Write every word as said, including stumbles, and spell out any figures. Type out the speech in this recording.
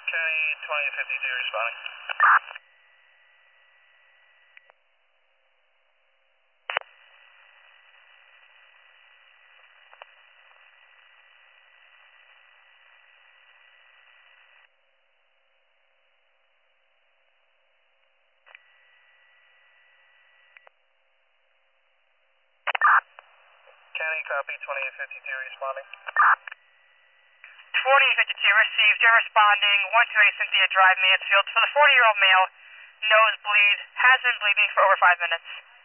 County twenty fifty-two responding. County copy twenty fifty-two responding. twenty fifty-two received. You're responding. one two eight Cynthia Drive, Mansfield. For the forty-year-old male, nosebleed, has been bleeding for over five minutes.